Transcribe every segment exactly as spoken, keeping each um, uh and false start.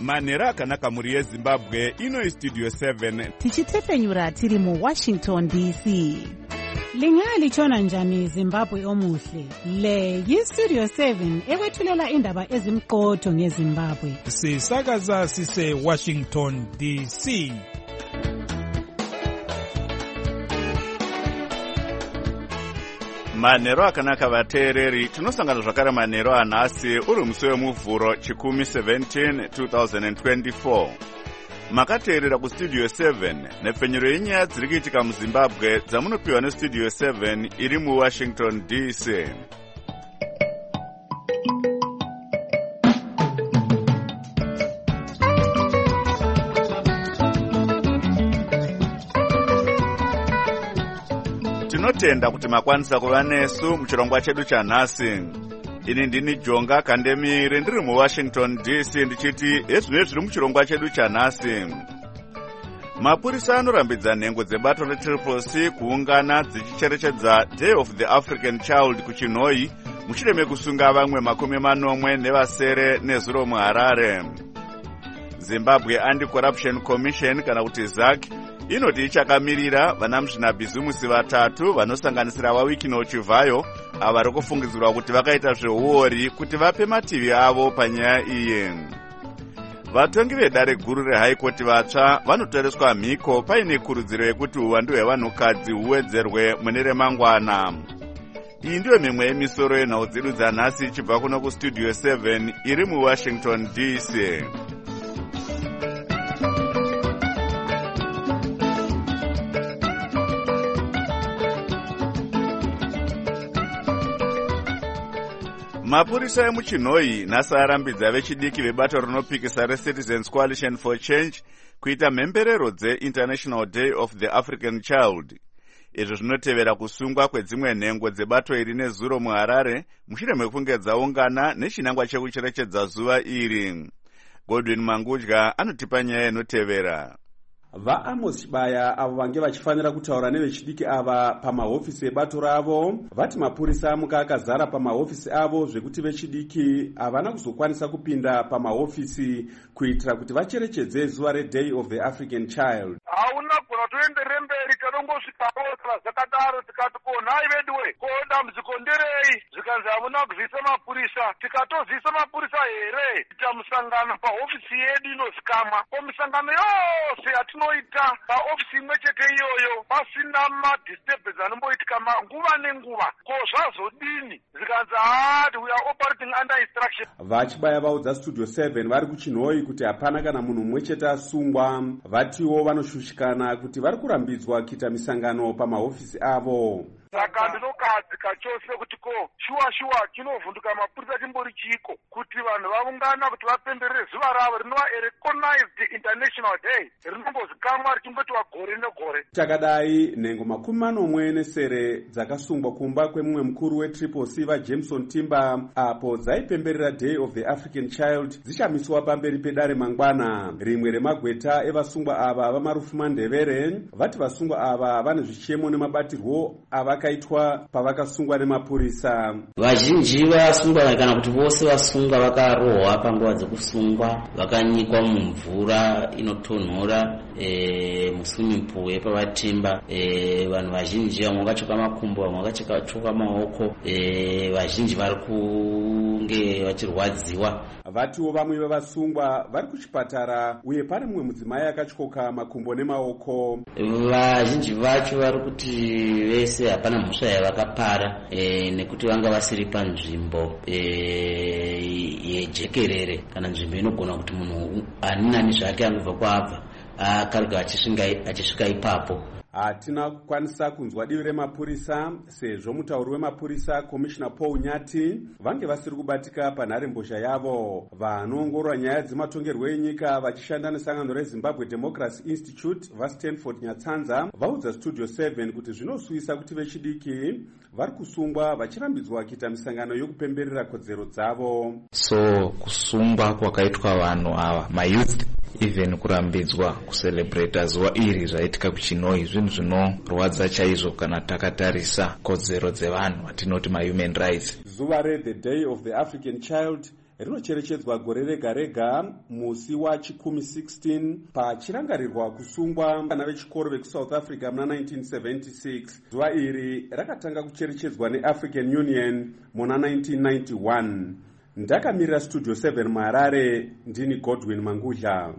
manhero akanaka mhuri yezimbabwe. Ino Studio seven tichitefenyura tiri mu Washington D C. Lingalitshona njani Zimbabwe omuhle? Le yi-Studio seven ekwethulela indaba ezimqotho ngeZimbabwe. Sisakaza sise Washington D C. manhero akanaka vateereri. Tinosangana zvakare manhero anhasi uri musi wemuvhuro chikumi seventeen two thousand twenty-four. Makateerera kustudio seven nepfenyuro yenyaya dziri kuitika muzimbabwe dzamunopiwa nestudio seven iri muwashington D C. Tinotenda kuti makwanisa kuva nesu muchirongwa chedu chanhasi. Ini ndini Jonga Kandemire ndiri muWashington D C ndichiti ezvino zviri muchirongwa chedu chanhasi. Mapurisa anorambidza nhengo dzebato reTriple C kuungana dzichicherechedza Day of the African Child kuChinhoyi mushure mekusunga vamwe makumi manomwe nevasere nezuro muHarare. Zimbabwe Anti-Corruption Commission kana kuti Z A C inoti ichakamirira vanamuzvinabhizimusi vatatu vanosanganisira vaWikino Chivayo avari kufungidzirwa kuti vakaita zveuori kuti vape mativi avo panyaya iyi. Vatongi vedare guru reHigh Court vatsva vanotoreswa mhiko paine kurudziro yekuti uwandu hwevanhukadzi huwedzerwe mune remangwana. Iyi ndiyo mimwe yemisoro yenhau dzedu dzanhasi ichibva kuno kustudio seven iri muWashington D C. Mapurisa emuChinhoyi nhasi arambidza vechidiki vebato rinopikisa reCitizens Coalition for Change kuita mhemberero dzeInternational Day of the African Child. Izvo zvinotevera kusungwa kwedzimwe nhengo dzebato iri nezuro muHarare mushure mekunge dzaungana nechinangwa chekucherechedza zuva iri. Godwin Mangudya anotipa nyaya inotevera. VaAmos Chibaya avo vange vachifanira kutaura nevechidiki ava pamahofisi ebato ravo vati mapurisa amuka akazara pamahofisi avo zvekuti vechidiki havana kuzokwanisa kupinda pamahofisi kuitira kuti vacherechedze zuva reDay of the African Child. Hauna kuna tuenderere mberi tanongosvikawo zvakadaro tikati ko nhai veduwe ko dambudziko nderei zvikanzi hamuna kuzivisa mapurisa tikatozivisa mapurisa here kuita musangano pahofisi yedu inozikamwa ko misangano yose yatinoita paofisi imwe chete iyoyo pasina madisturbance anomboitika nguva nenguva ko zvazodini zvikanzi hati we are operating under instruction. Vachibaya vaudza Studio seven vari kuChinhoyi kuti hapana kana munhu mumwe chete asungwa. Vatiwo vanoshushikana kuti vari kurambidzwa kuita misangano pamahofisi avo. Saka ndinokahadzika chose kuti ko shuwa shuwa chinovhunduka mapurisa chimbori chiko kuti vanhu vaungana kuti vapemberere zuva ravo rinova recognized international day rinombozikamwa richimbotiwa gore negore. Takadai nhengo makumi manomwe nesere dzakasungwa kumba kwemumwe mukuru weTriple C vaJameson Timber apo dzaipemberera Day of the African Child dzichamiswa pamberi pedare mangwana. Rimwe remagweta evasungwa ava vamarufu mandevere vati vasungwa ava vane zvichemo nemabatirwo ava kaitwa pavakasungwa nemapurisa. Vazhinji vasungwa kana kuti vose vasungwa vakarohwa panguva dzekusungwa vakanyikwa mumvura inotonhora e, muswimming pool yepavatimba. E, vanhu vazhinji vamwe vakachoka makumbo vamwe vakachoka maoko. E, vazhinji vari kunge vachirwadziwa. Vatiwo vamwe vevasungwa vari kuchipatara uye pane mumwe mudzimai akatyoka makumbo nemaoko. Vazhinji vacho vari kuti vese hapana mhosva yavakapara e, nekuti vanga vasiri panzvimbo e, yejekerere kana nzvimbo inogona kuti munhu ani nani zvake angobva kwaabva akarega achisvika ipapo. Hatina kukwanisa kunzwa divi remapurisa sezvo mutauri wemapurisa Commissioner Paul Nyati vange vasiri kubatika panharembozha yavo. Vanoongorora nyaya dzematongerwo enyika vachishanda nesangano reZimbabwe Democracy Institute vaStanford Nyatsanza vaudza Studio seven kuti zvinosuvisa kuti vechidiki vari kusungwa vachirambidzwa kuita misangano yokupemberera kodzero dzavo. So kusungwa kwakaitwa vanhu ava mayouth even kurambidzwa kucelebrata zuva iri zvaitika kuChinhoyi zvinhu zvinorwadza chaizvo kana takatarisa kodzero dzevanhu vatinoti mahuman rights. Zuva reThe Day of the African Child rinocherechedzwa gore rega rega musi wachikumi sixteen pachirangarirwa kusungwa vana vechikoro vekusouth africa muna nineteen seventy-six. Zuva iri rakatanga kucherechedzwa neafrican union muna nineteen ninety-one. Ndakamirira studio seven muHarare, ndini Godwin Mangudla.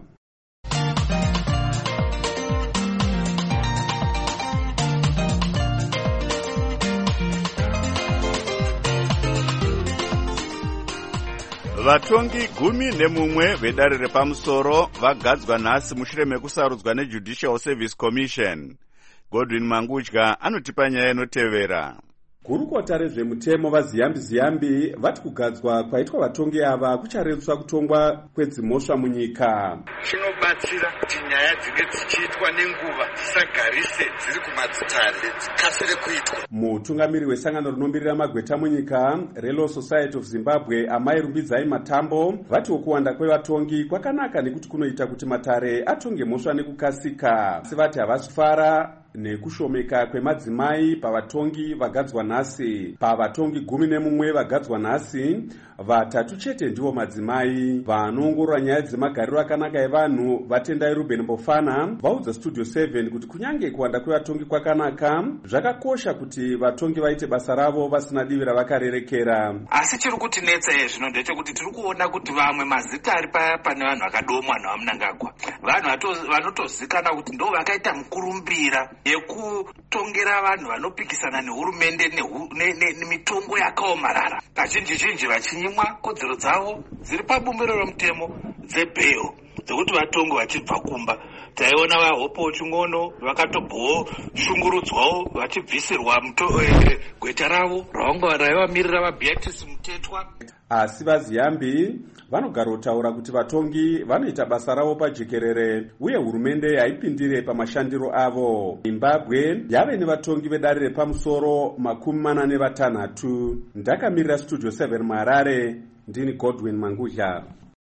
Vatongi gumi nemumwe vedare repamusoro vagadzwa nhasi mushure mekusarudzwa neJudicial Service Commission. Godwin Mangudla anotipa nyaya inotevera. Gurukota rezvemutemo vaziyambi-ziyambi vati kugadzwa kwaitwa vatongi ava kucharerutswa kutongwa kwedzimhosva munyika. Chinobatsira kuti nyaya dzinge dzichiitwa nenguva dzisagarise dziri kumadzitare dzikasire kuitwa. Mutungamiri wesangano rinomirira magweta munyika reLaw Society of Zimbabwe Amai Rumbidzai Matambo vati kuwanda kwevatongi kwakanaka nekuti kunoita kuti matare atonge mhosva nekukasika. Sivati havasifara nekushomeka kwemadzimai pavatongi vagadzwa nhasi. Pavatongi gumi nemumwe vagadzwa nhasi, vatatu chete ndivo madzimai. Vanoongorora nyaya dzemagariro akanaka evanhu vatendai Ruben Mbofana vaudza Studio seven kuti kunyange kuwanda kwevatongi kwakanaka, zvakakosha kuti vatongi vaite basa ravo vasina divi ravakarerekera. Asi chiri kutinetsa izvino ndechekuti tiri kuona kuti vamwe mazita ari paya pane vanhu vakadomwa naMnangagwa, vanhu vanotozikana kuti ndo vakaita mukurumbira yekutongera vanhu vanopikisana nehurumende nemitongo yakaomarara, kazhinji zhinji vachinyimwa kodzero dzavo dziri pabumbiro romutemo dzebheyo dzekuti vatongo vachibva kumba. Taiona vahopo ching'ono vakatobhoshungurudzwawo vachibvisirwa gweta ravo ravanga raivamirira vaBeatrice Mutetwa. Asi vaziyambi vanogara kutaura kuti vatongi vanoita basa ravo pajekerere uye hurumende haipindire pamashandiro avo. Zimbabwe yave nevatongi vedare repamusoro makumi mana nevatanhatu. Ndakamirira Studio seven muHarare, ndini Godwin Mangudla.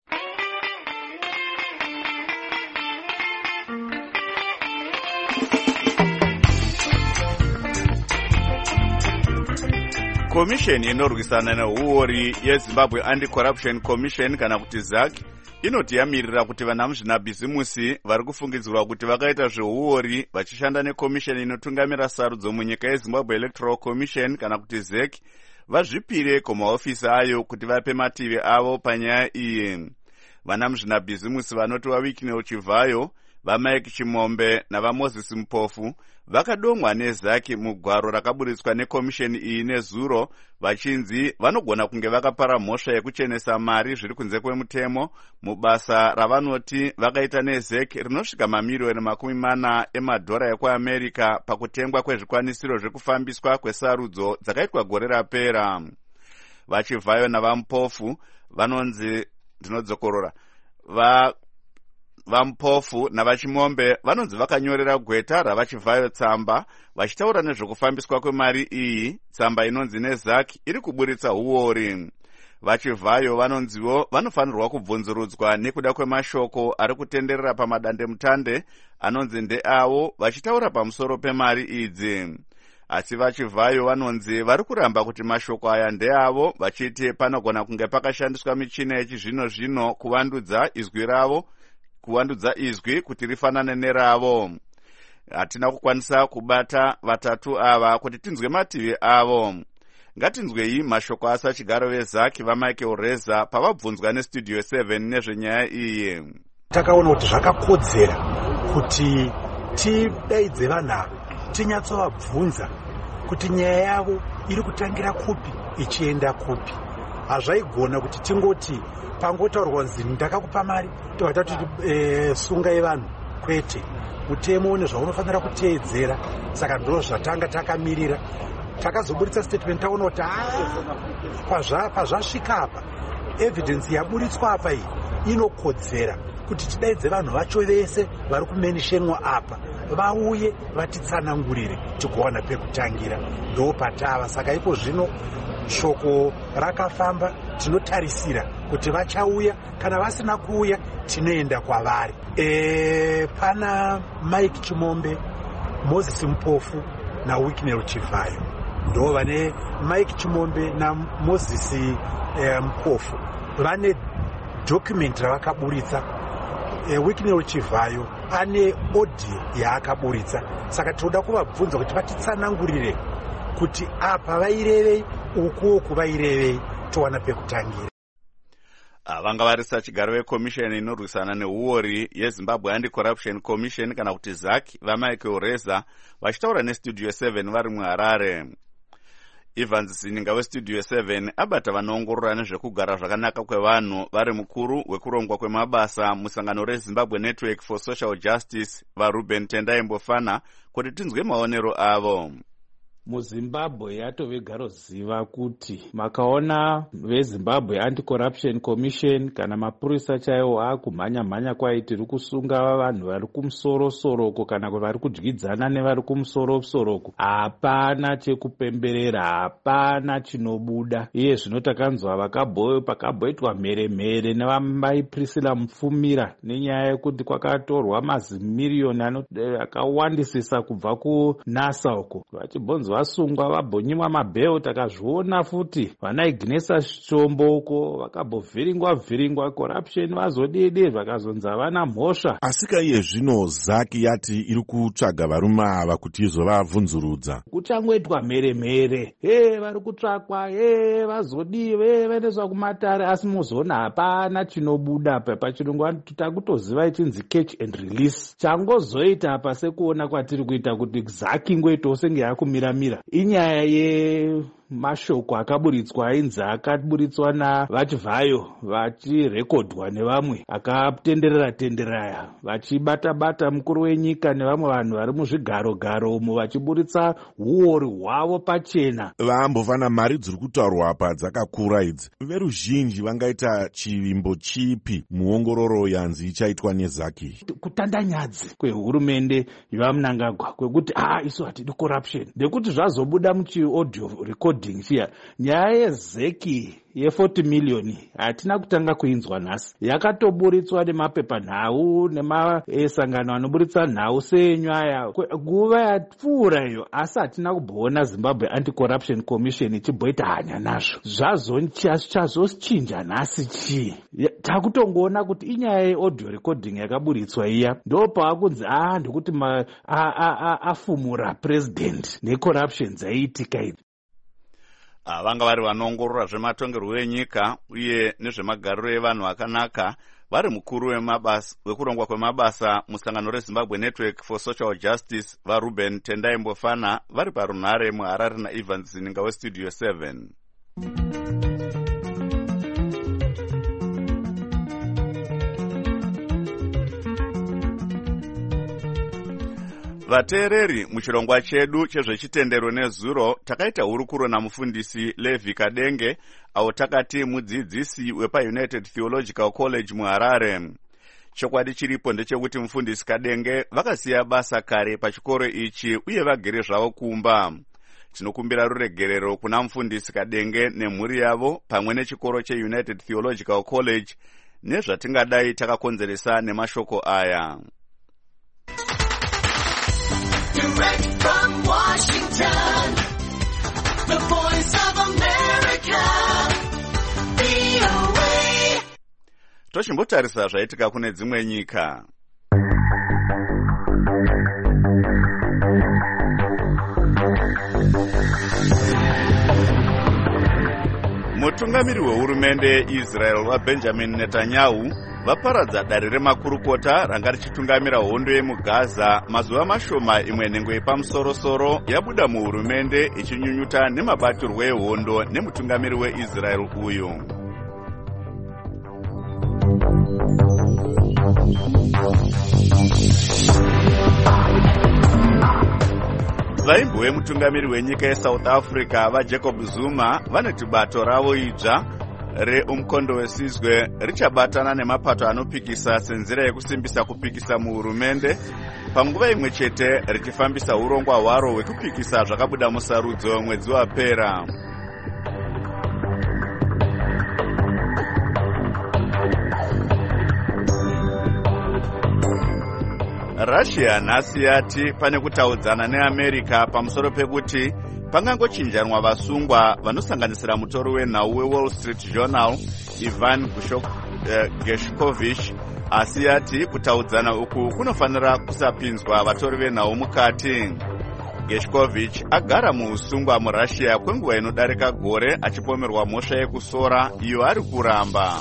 Komisheni inorwisana nehuori yeZimbabwe Anti-Corruption Commission kana kuti Z A C inoti yamirira kuti vana muzvinabhizimusi vari kufungidzirwa kuti vakaita zvehuori vachishanda nekomisheni inotungamira sarudzo munyika yeZimbabwe Electoral Commission kana kuti Z E C vazvipire kumahofisi ayo kuti vape mativi avo panyaya iyi. Vana muzvinabhizimusi vanoti vaWicknell Chivhayo, vaMike Chimombe navaMoses Mpofu vakadomwa neZ A C mugwaro rakaburitswa nekomisheni iyi nezuro, vachinzi vanogona kunge vakapara mhosva yekuchenesa mari zviri kunze kwemutemo mubasa ravanoti vakaita neZ A C rinosvika mamiliyoni makumi mana emadhora ekuAmerica pakutengwa kwezvikwanisiro zvekufambiswa kwesarudzo dzakaitwa gore rapera. VaChivhayo navaMpofu vanonzi ndinodzokorora va vaMpofu navaChimombe vanonzi vakanyorera gweta ravaChivhayo tsamba vachitaura nezvekufambiswa kwemari iyi, tsamba inonzi neZ A C iri kuburitsa huori. VaChivhayo vanonziwo vanofanirwa kubvunzurudzwa nekuda kwemashoko ari kutenderera pamadandemutande anonzi ndeavo vachitaura pamusoro pemari idzi. Asi vaChivhayo vanonzi vari kuramba kuti mashoko aya ndeavo, vachiti panogona kunge pakashandiswa michina yechizvino zvino kuvandudza izwi ravo kuvandudza izwi kuti rifanane neravo. Hatina kukwanisa kubata vatatu ava kuti tinzwe mativi avo. Ngatinzwei mashoko asachigaro veZ A C vaMichael Reza pavabvunzwa neStudio seven nezvenyaya iyi. Takaona kuti zvakakodzera kuti tidaidze vanhu tinyatsovabvunza kuti nyaya yavo iri kutangira kupi ichienda kupi. Hazvaigona kuti tingoti pangotaurwa nzi ndakakupa mari tobata kuti e, sunga yevanhu, kwete. Mutemo une zvaunofanira kuteedzera, saka ndo zvatanga takamirira. Takazoburitsa statement taona kuti pazvasvika apa evidence yaburitswa apa iyi inokodzera kuti tidaidze vanhu vacho vese vari kumenishenwa apa vauye vatitsanangurire tigowana pekutangira. Ndo patava, saka ipo zvino shoko rakafamba, tinotarisira kuti vachauya, kana vasina kuuya tinoenda kwavari. E, pana Mike Chimombe, Moses Mpofu na Wicknell Chivhayo. Ndo vane Mike Chimombe na Moses e, Mpofu vane document ravakaburitsa. Wiknel Chivhayo ane audio yaakaburitsa. Saka tinoda kuvabvunza kuti vatitsanangurire kuti apa vairevei, uku kuvairevei, towana pekutangira. Vanga varisa chigaro vekomisheni inorwisana neuori yeZimbabwe Anti-Corruption Commission kana kuti Z A C vaMichael Reza vachitaura nestudio seven vari muHarare. Evans Zininga westudio seven abata vanoongorora nezvekugara zvakanaka kwevanhu vari mukuru wekurongwa kwemabasa musangano reZimbabwe Network for Social Justice vaRuben Tendai Mbofana kuti tinzwe maonero avo. MuZimbabwe yatove garo ziva kuti makaona veZimbabwe Anti-Corruption Commission kana mapurisa chaiwo akumhanya mhanya kwaiti tiri kusunga vanhu vari kumusorosoro kana vari kudyidzana nevari kumusorosoro, hapana chekupemberera, hapana chinobuda. Iye zvino takanzwa vakabhoyo pakabhoitwa mheremhere nevamai Priscilla Mufumira nenyaya yekuti kwakatorwa mazimiliyoni akawandisisa kubva kunasa uko vachibonzwa vasungwa vabhonyimwa mabheo. Takazviona futi vana Ignatius Chombo uko vakabhovhiringwa vhiringwa corruption vazodede vakazonza havana mhosva. Asika iye zvino Z A C yati iri kutsvaga varume ava kuti izovabvunzurudza. Kuchangoitwa mheremhere, he vari kutsvakwa, he vazodii, he vaendeswa kumatare, asi muzoona hapana chinobuda apa. Pachirungu takutoziva ichinzi catch and release. Changozoita apa sekuona kwatiri kuita kuti Z A C ingoitawo senge yakumiramira. Inyaya yemashoko akaburitswa ainzi akaburitswa naVachivhayo vachirekodhwa nevamwe akatenderera tenderera vachibata-bata mukuru wenyika nevamwe vanhu vari muzvigaro-garo umo vachiburitsa uori hwavo pachena. Vambofana mari dziri kutaurwa apa dzakakura idzi. Veruzhinji vangaita chivimbo chipi muongororo yanzi ichaitwa neZ A C? Kutandanyadzi kwehurumende yevaMnangagwa kwekuti ah isu hatidi corruption. Ndekuti zvazobuda muchiaudio recording chiya nyaya yezeki ye40 milioni hatina kutanga kuinzwa nhasi. Yakatoburitswa nemapepa nhau nemasangano anoburitsa nhau senyaya guva yapfuura iyo, asi hatina kuboona Zimbabwe Anti-Corruption Commission ichimboita hanya nazvo. Zvazochinja nhasi chii? Takutongoona kuti inyaya yeaudio recording yakaburitswa iya ndo paakunzi ah ndekuti afumura president necorruption dzaiitika idzi. Vanga vari vanoongorora zvematongerwo enyika uye nezvemagariro evanhu akanaka vari mukuru wemabasa wekurongwa kwemabasa musangano reZimbabwe Network for Social Justice vaRuben Tendai Mbofana vari parunhare muHarare naEvans Zininga westudio seven. Vateereri, muchirongwa chedu chezvechitendero nezuro takaita hurukuro namufundisi Levi Kadenge avo takati mudzidzisi wepaUnited Theological College muHarare. Chokwadi chiripo ndechekuti mufundisi Kadenge vakasiya basa kare pachikoro ichi uye vagere zvavo kumba. Tinokumbira ruregerero kuna mufundisi Kadenge nemhuri yavo pamwe nechikoro cheUnited Theological College nezvatingadai takakonzeresa nemashoko aya. Direct from Washington, the voice of America, V O A. Tochimbotarisa zvaitika kune dzimwe nyika. Mutungamiri wehurumende yeIsrael waBenjamin Netanyahu vaparadza dare remakurukota ranga richitungamira hondo yemuGaza mazuva mashoma imwe nhengo yepamusoro-soro yabuda muhurumende ichinyunyuta nemabatirwo ehondo nemutungamiri weIsrael uyu. Vaimbo vemutungamiri wenyika yeSouth Africa vaJacob Zuma vanoti bato ravo idzva reumkondo wesizwe richabatana nemapato anopikisa senzira yekusimbisa kupikisa muhurumende panguva imwe chete richifambisa urongwa hwaro hwekupikisa zvakabuda musarudzo mwedzi wapera. Russia nhasi yati pane kutaudzana neAmerica pamusoro pekuti pangangochinjanwa vasungwa vanosanganisira mutori wenhau weWall Street Journal Ivan Gershkovich, asi yati kutaudzana uku kunofanira kusapinzwa vatori venhau mukati. Gershkovich agara muusungwa muRussia kwenguva inodarika gore achipomerwa mhosva yekusora iyo ari kuramba.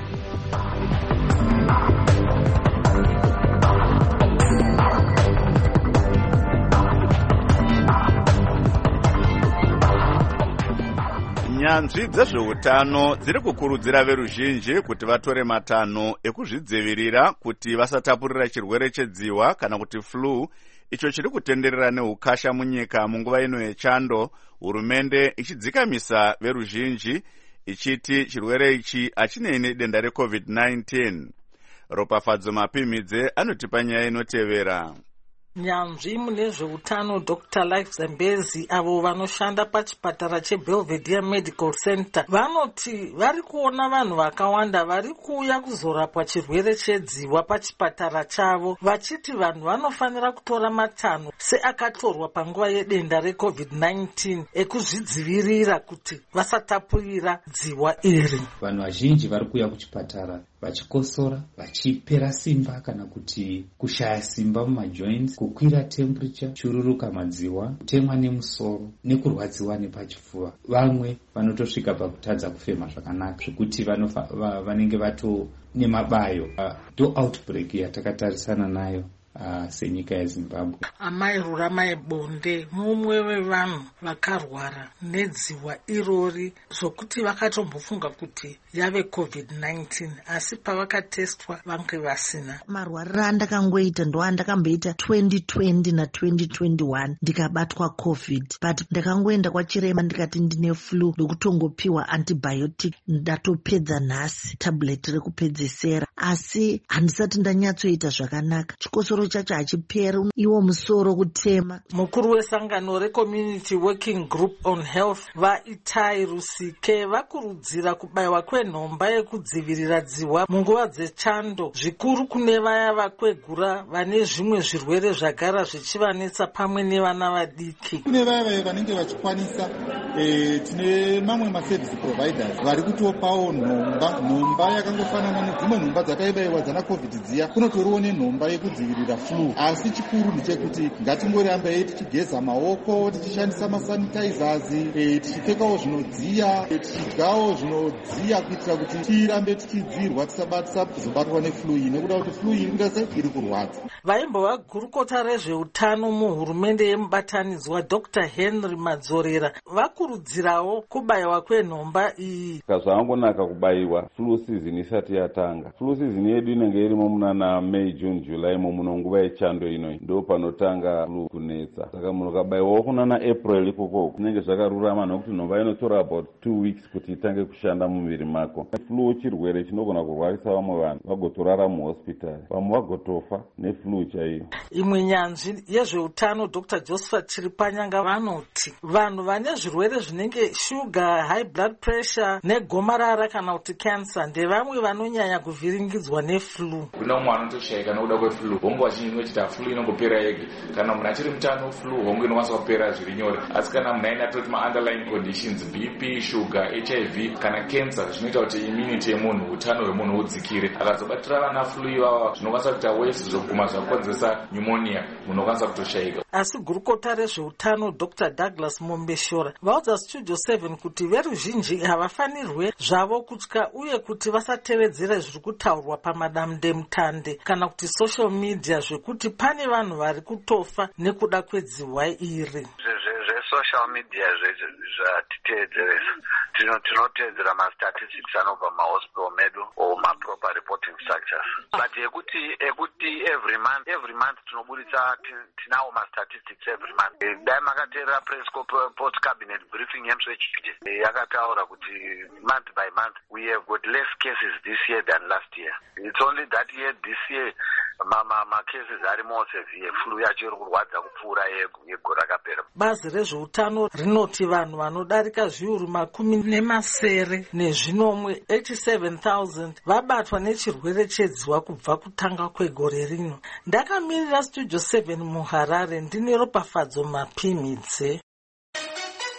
Nyanzvi dzezveutano dziri kukurudzira veruzhinji kuti vatore matanho ekuzvidzivirira kuti vasatapurira chirwere chedziwa kana kuti flu, icho chiri kutenderera neukasha munyika munguva ino yechando, hurumende ichidzikamisa veruzhinji ichiti chirwere ichi hachinei nedenda recovid nineteen. Ropafadzo Mapimidze anotipa nyaya inotevera. Nyanzvi mune zveutano Doctor Life Zambezi avo vanoshanda pachipatara cheBelvedere Medical Center vanoti vari kuona vanhu vakawanda vari kuuya kuzorapwa chirwere chedziwa pachipatara chavo, vachiti vanhu vanofanira kutora matanho seakatorwa panguva yedenda recovid nineteen ekuzvidzivirira kuti vasatapurira dziwa iri. Vanhu vazhinji vari kuuya kuchipatara vachikosora, vachipera simba kana kuti kushaya simba mumajoints, kukwira temperature, chururuka madziwa, kutemwa nemusoro nekurwadziwa nepachifuva. Vamwe vanotosvika pakutadza kufema zvakanaka zvekuti vanenge vato nemabayo. Uh, do outbreak yatakatarisana nayo Uh, senyika yeZimbabwe. Amai Ruramai Bonde mumwe wevanhu vakarwara nedziwa irori zvokuti vakatombofunga kuti yave covid nineteen asi pavakatestwa vange vasina. Marwariro andakangoita ndo andakamboita twenty twenty na twenty twenty-one ndikabatwa covid, but ndakangoenda kwachirema ndikati ndine flu ndokutongopiwa antibiotic ndatopedza nhasi tablet rekupedzesera, asi handisati ndanyatsoita zvakanaka. Chikosoro chacho hachiperi, iwo musoro kutema. Mukuru wesangano reCommunity Working Group on Health vaItai Rusike vakurudzira kubayiwa kwenhomba yekudzivirira dziwa munguva dzechando, zvikuru kune vaya vakwegura vane zvimwe zvirwere zvagara zvichivanetsa pamwe nevana vadiki. Kune vaya vanenge vachikwanisa eh, tine mamwe maservice providers vari kutopawo nhomba nhomba yakangofanana nedzimwe nhomba dzakaibayiwa dzana covid dziya, kunotoriwo nenhomba yekudzivirira flu. Asi chikuru ndechekuti ngatingoramba tichigeza maoko, tichishandisa masanitizers, eh, tichipfekawo zvinodziya, eh, tichidyawo zvinodziya kuitira kuti tirambe tichidzirwa tisabatisa kuzobatwa neflu iyi, nekuda kuti flu iyi ngase iri kurwadza. Vaimbova gurukota rezveutano muhurumende yemubatanidzwa Doctor Henry Madzorera vakurudzirawo kubayiwa kwenhomba iyi. Kazvangonaka kubayiwa flu season isati yatanga. Flu season yedu inenge irimo munana May, June, July mo munonguva yechando ino ndo panotanga flu kunetsa. Saka munhu kabayiwawo kunana April ikoko kunenge zvakarurama nokuti nhomba inotora about two weeks kuti itange kushanda mumuviri mako. Flu chirwere chinogona kurwarisa vamwe vanhu vagotorara muhospitari, vamwe vagotofa neflu chaiyo. Imwe nyanzvi yezveutano Doctor Josephat Chiripanyanga vanoti vanhu vane zvirwere zvinenge sugar, high blood pressure negomarara kana kuti cancer ndevamwe vanonyanya kuvhiringidzwa neflu. Kuna umwe anotoshaika nokuda kweflu, hongu vazhinji inochita flu inongopera yega. Kana munhu achiri mutano flu hongu inokwanisa kupera zviri nyore, asi kana munhu aina toti ma-underlying conditions B P, sugar, H I V kana cancer zvinoita kuti immunity yemunhu, utano hwemunhu hudzikire. Akazobatira vana flu ivava zvinokwanisa kuita worse zvokuguma zvakonzeresa pneumonia, munhu unokwanisa kutoshaika. Asi gurukota rezveutano Doctor Douglas Mombeshora vaudza Studio seven kuti veruzhinji havafanirwe zvavo kutya uye kuti vasatevedzera zviri kutaurwa pamadamdemutande kana kuti social media zvekuti pane vanhu vari kutofa nekuda kwedziwa iri. Social media zvatiteedzeresa tinotedzera ma-statistics anobva mahospital medu or ma-proper reporting structures, but ekuti ekuti every month every month tinobudisa tinawo ma-statistics every month. Dai makateerera press post cabinet briefing yemswechide yakataura kuti month by month we have got less cases this year than last year. It's only that year this year mama macases ari more severe, flu yacho iri kurwadza kupfuura yegore rakapera. Bazi rezveutano rinoti vanhu vanodarika zviuru makumi nemasere nezvinomwe eighty-seven thousand vabatwa nechirwere chedziwa kubva kutanga kwegore rino. Ndakamirira Studio seven muHarare ndine Ropafadzo Mapimidze.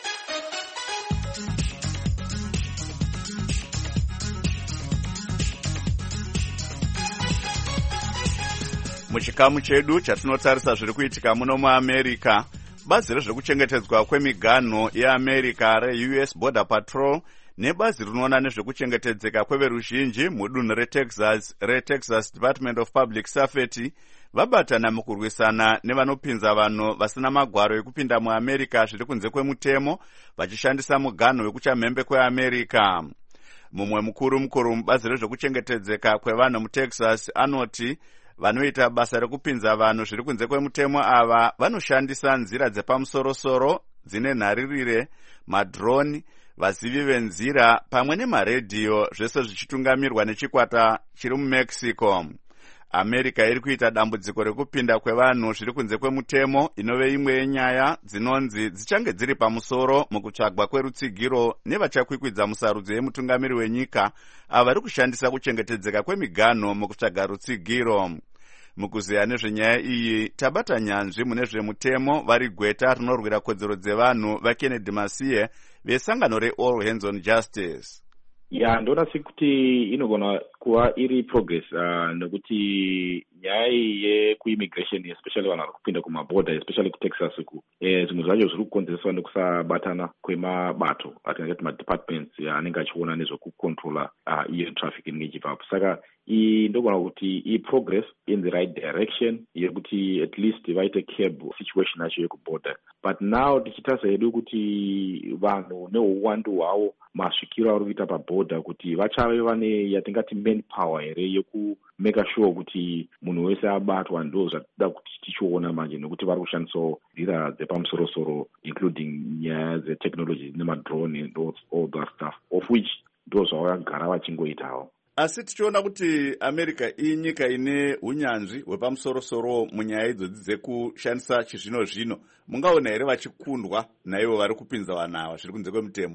Muchikamu chedu chatinotarisa zviri kuitika muno muAmerica, bazi rezvekuchengetedzwa kwemiganho yeAmerica re-U S Border Patrol nebazi rinoona nezvekuchengetedzeka kweveruzhinji mudunhu reTexas reTexas Department of Public Safety vabatana mukurwisana nevanopinza vanhu vasina magwaro ekupinda muAmerica zviri kunze kwemutemo vachishandisa muganho wekuchamhembe kweAmerica. Mumwe mukuru mukuru mubazi rezvekuchengetedzeka kwevanhu muTexas anoti vanoita basa rekupinza vanhu zviri kunze kwemutemo ava vanoshandisa nzira dzepamusoro-soro dzine nharirire, madroni, vazivi venzira pamwe nemaredhiyo, zvese zvichitungamirwa nechikwata chiri muMexico. America iri kuita dambudziko rekupinda kwevanhu zviri kunze kwemutemo inove imwe yenyaya dzinonzi dzichange dziri pamusoro mukutsvagwa kwerutsigiro nevachakwikwidza musarudzo yemutungamiri wenyika avari kushandisa kuchengetedzeka kwemiganho mukutsvaga rutsigiro. Mukuziya nezvenyaya iyi tabata nyanzvi mune zvemutemo vari gweta rinorwira kodzero dzevanhu vaKennedy Masiye vesangano reAll Hands on Justice. Ya ndona sekuti inogona kuva iri progress uh, nekuti nyaya yekuimmigration especially vanhu vari kupinda kumaborder especially kuTexas uku eh, zvimwe zvacho zviri kukonzereswa nekusabatana kwemabato atingati madepartments anenge achiona nezvekucontrola uh, iyo trafficking ichipapo. Saka iyi ndogona kuti i-progress in the right direction yekuti at least vaite curb situation yacho yekuborder. But now tichitarisa hedu kuti vanhu neuwandu hwavo masvikiro ari kuita paborder kuti vachave vane yatingati manpower here yekumeka sure kuti munhu wese abatwa. Ndo zvatida kuti tichiona manje nekuti vari kushandisawo nzira dzepamusoro-soro including nyaya dzetechnology nemadrone and all that stuff of which ndo zvavagara vachingoitawo. Asi tichiona kuti America inyika ine unyanzvi hwepamusoro-soro munyaya idzodzi dzekushandisa chizvino zvino, mungaona here vachikundwa naivo vari kupinza vanhu ava zviri kunze kwemutemo?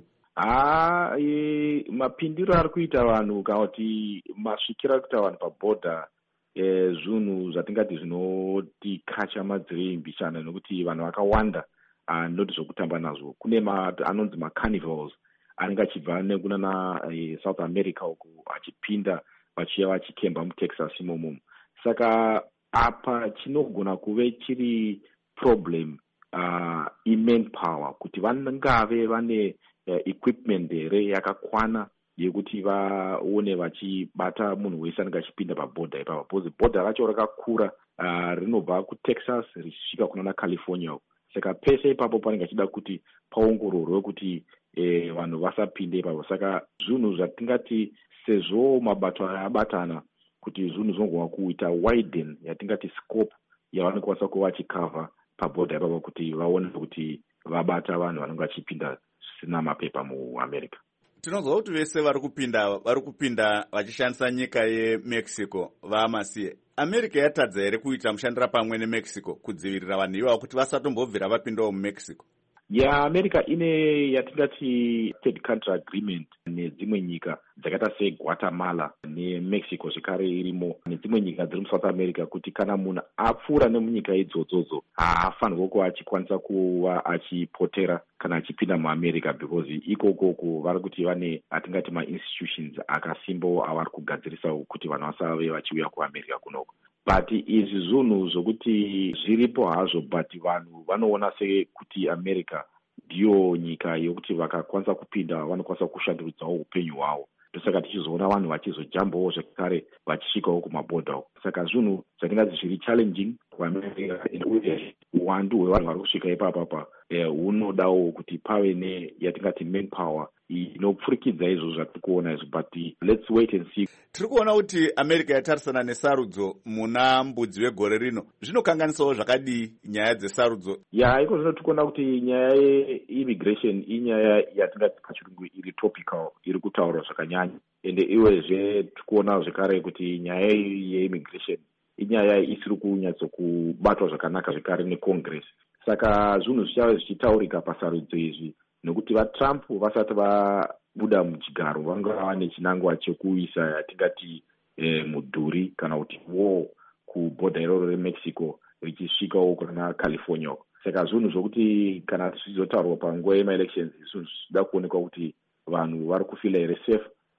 Ah, e, mapindiro ari kuita vanhu kana kuti masvikiro ari kuita vanhu paborder e, zvinhu zvatingati zvinotikacha madziri mbishana nekuti vanhu vakawanda ndoti zvokutamba nazvo. Kune ma, anonzi macarnivals anenge achibva nekunana e, South America uku achipinda vachiya vachikemba muTexas imomo. Saka apa chinogona kuve chiri problem uh, i-manpower kuti vangave vane uh, equipment here yakakwana yekuti vaone vachibata munhu wese anenge achipinda paborder ipapo. Because border racho rakakura uh, rinobva kuTexas richisvika kunana California. Saka pese ipapo panenge achida kuti paongororwe kuti eh, vanhu vasapinde ipapo. Saka zvinhu zvatingati sezvo mabato abatana kuti zvinhu zvinogona kuita widen yatingati scope yavanokwanisa kuva vachikavha paborder ipapo kuti vaone kuti vabata vanhu vanenge vachipinda zvisina mapepa muAmerica. Tinozwa kuti vese vari kupinda vari kupinda vachishandisa nyika yeMexico vaMasiye. America yatadza here kuita mushandira pamwe neMexico kudzivirira vanhu ivavo kuti vasatombobvira vapindawo muMexico? Ya America ine yatingati third country agreement nedzimwe nyika dzakaita seGuatemala neMexico zvekare irimo nedzimwe nyika dziri muSouth America kuti kana munhu apfuura nemunyika idzodzodzo haafanirwi kuva achikwanisa kuva achipotera kana achipinda muAmerica because ikokoko vari kuti vane atingati ma-institutions akasimbawo avari kugadzirisa kuti vanhu vasave vachiuya kuAmerica kunoko. But izvi zvinhu zvokuti zviripo hazvo, but vanhu vanoona sekuti America ndiyo nyika yokuti vakakwanisa kupinda vanokwanisa kushanduridzawo upenyu hwavo. Ndosaka tichizoona vanhu vachizojambawo zvekare vachisvikawo kumaborder. Saka zvinhu zvatingati zviri challenging kuAmerica uye uwandu hwevanhu vari kusvika ipapapa hunodawo kuti pave neyatingati manpower inopfurikidza izvo zvatiri kuona izvo, but let's wait and see. Tiri kuona kuti America yatarisana nesarudzo muna mbudzi wegore rino. Zvinokanganisawo zvakadii nyaya dzesarudzo? Ya iko zvino tikuona kuti nyaya yeimmigration inyaya yatingati pachirungu iri topical, iri kutaurwa zvakanyanya. Ende iwezve tikuona zvekare kuti nyaya yeimmigration inyaya isiri kunyatsokubatwa zvakanaka zvekare neCongress. Saka zvinhu zvichava zvichitaurika pasarudzo izvi nekuti vaTrump vasati vabuda muchigaro vanga vane chinangwa chekuisa yatingati eh, mudhuri kana kuti war kuborder iroro reMexico richisvikawo kuna California. Saka zvinhu zvokuti kana zvizotaurwa panguva yemaelections zvinhu zvida kuonekwa kuti vanhu vari kufila here safe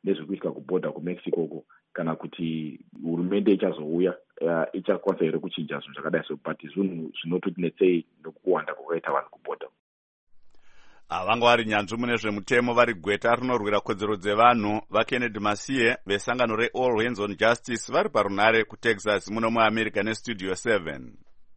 nezviri kuitika kubhodha kumexico uko, kana kuti hurumende ichazouya uh, ichakwanisa here kuchinja zvinhu zvakadai so, but zvinhu zvinototinetsei nokuwanda kwakaita vanhu kubhodha. Vanga vari nyanzvi mune zvemutemo vari gweta rinorwira kodzero dzevanhu vaKennedy Masiye vesangano reAll Hands on Justice vari parunare kuTexas muno muAmerica neStudio seven.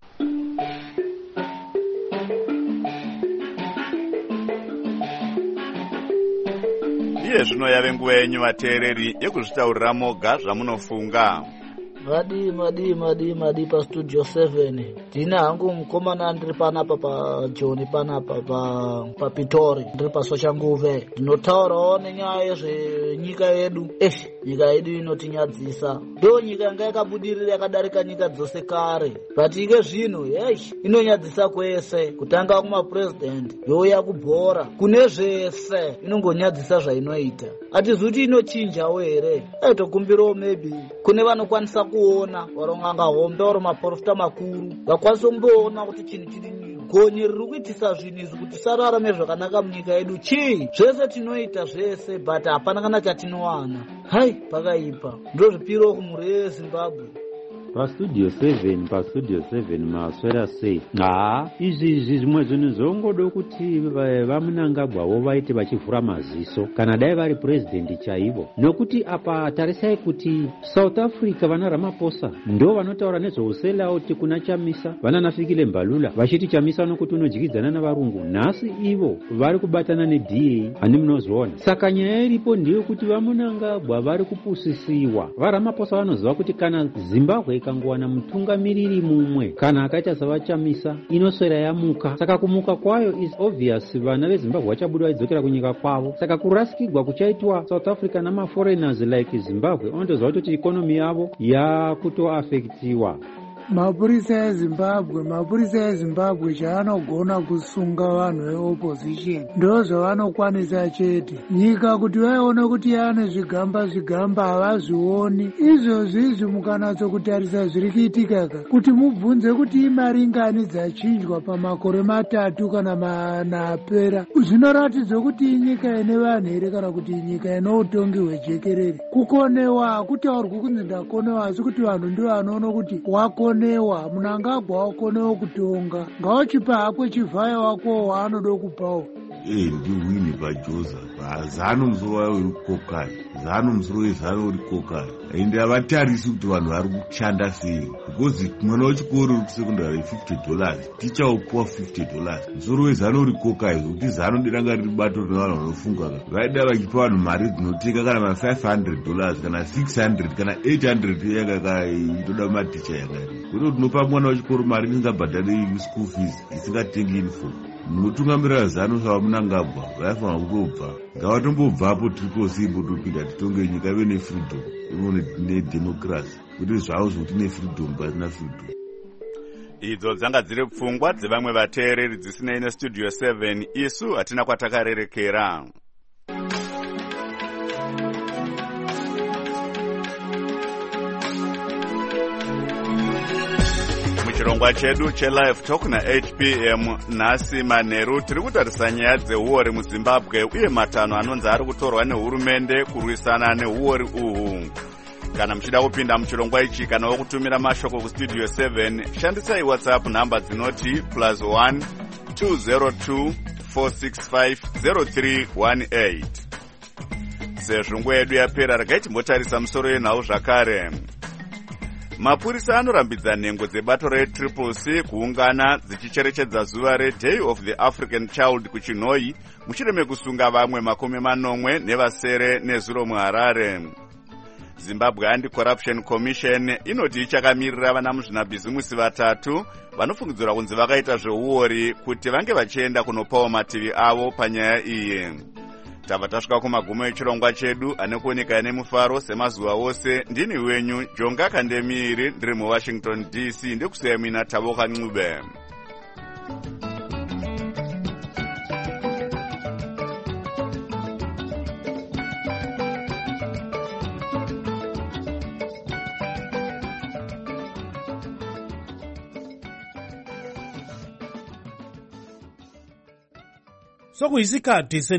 Iye zvino yave nguva yenyu vateereri yekuzvitaurira moga zvamunofunga. Madi madi madi madi pa Studio seven. Tina hangu mkomana ndiri panapa pa John panapa pa pa Pitori ndiri pa Soshanguve. Ndinotaurawo nenyaya yezvenyika yedu. Eh, nyika yedu inotinyadzisa. Ndo nyika yanga yakabudirira yakadarika nyika dzose kare. But ike zvino, hey, inonyadzisa kwese. Kutanga kuma president, yoya kubhora. Kune zvese inongonyadzisa zvainoita. Atizuti inochinjawo here. Aitokumbirawo maybe kune vanokwanisa kuona varonganga hombe oro maprofita makuru vakwanisa kumboona kuti chinhu chiri gonye riri kuitisa zvinhu izvi kuti tisararame zvakanaka munyika yedu chii zvese tinoita zvese but hapana kana chatinowana. Hai, pakaipa ndozvipiro kumhuri yeZimbabwe. PaStudio seven PaStudio seven maswera sei ha izvi izvi zvimwe zvinhu zvongodo kuti vaMunangagwawo vaite vachivhura maziso kana dai vari president chaivo, nokuti apa tarisai kuti South Africa vana Ramaphosa ndo vanotaura nezveuselauti kuna Chamisa, vana Nafikile Mbalula vachiti Chamisa nokuti unodyidzana navarungu, nhasi ivo vari kubatana neD A ani munozviona. Saka nyaya iripo ndiyo kuti vaMunangagwa vari kupusisiwa. VaRamaphosa vanoziva kuti kana Zimbabwe ikangowana mutungamiriri mumwe kana akaita savachamisa inoswera yamuka. Saka kumuka kwayo is obvious, vana veZimbabwe vachabuda vaidzokera kunyika kwavo. Saka kurasikirwa kuchaitwa South Africa namaforeigners like Zimbabwe ondoziva kuti ikonomi yavo yakutoafektiwa. Mapurisa eZimbabwe mapurisa eZimbabwe chaanogona kusunga vanhu veopposition ndo zvavanokwanisa chete. Nyika kuti vaiona kuti yaane zvigamba zvigamba havazvioni. Izvozvi izvi mukanatso kutarisa zviri kuitika ka kuti mubvunze kuti imari ngani dzachinjwa pamakore matatu kana mana apera, zvinoratidza kuti inyika ine vanhu here kana kuti inyika ine utongi hwejekerere. Kukonewa hakutaurwi kunzi ndakonewa, asi kuti vanhu ndivo vanoona kuti wakone Newa Munangagwa wakonewo kutonga ngawachipa hakwe chivhaya wako waanoda kupawo. Eh, ndiwini paJoza zano musoro wayo uri kokari zano musoro wezano uri kokari ende havatarisi kuti vanhu vari kushanda sei, because mwana wechikoro uri kusekondari fifty dollars ticha upuwa fifty dollars. Musoro wezano uri kokari kuti zano ndiranga riri bato revanhu vanofunga vaida vachipa vanhu mari dzinoteka kana ma five hundred dollars kana six hundred kana eight hundred yakaka itoda maticha yakari kuti tinopa mwana wechikoro mari isingabhadhari school fees isingatengi uniform. Munotungamirira zano zvavaMunangagwa vaifanira kutobva ngavatombobvapo tiripo simbo topinda titonge nyika ive nefreedom ive nedemocracy kuti zvavo zvokuti nefreedom pasina freedom. Idzo dzanga dziri pfungwa dzevamwe vateereri dzisinei neStudio seven. Isu hatina kwatakarerekera. Chirongwa chedu chelive talk na eight p m nhasi manheru tiri kutarisa nyaya dzeuori muZimbabwe uye matanho anonzi ari kutorwa nehurumende kurwisana neuori uhu. Kana muchida kupinda muchirongwa ichi kana wokutumira mashoko kuStudio seven, shandisai WhatsApp namba dzinoti plus one two zero two four six five zero three one eight. Sezvo nguva yedu yapera, regai timbotarisa musoro yenhau zvakare. Mapurisa anorambidza nhengo dzebato reTriple C kuungana dzichicherechedza zuva reDay of the African Child kuChinhoyi mushure mekusunga vamwe makumi manomwe nevasere nezuro muHarare. Zimbabwe Anti-Corruption Commission inoti ichakamirira vana muzvinabhizimusi vatatu vanofungidzirwa kunzi vakaita zveuori kuti vange vachienda kunopawo mativi avo panyaya iyi. Tabva tasvika kumagumo echirongwa chedu anekuoneka nemufaro semazuva ose. Ndini wenyu Jonga Kandemiri, ndiri muWashington D C, ndikusiyai mina Tavoka Ncube. Sokuyisikhathi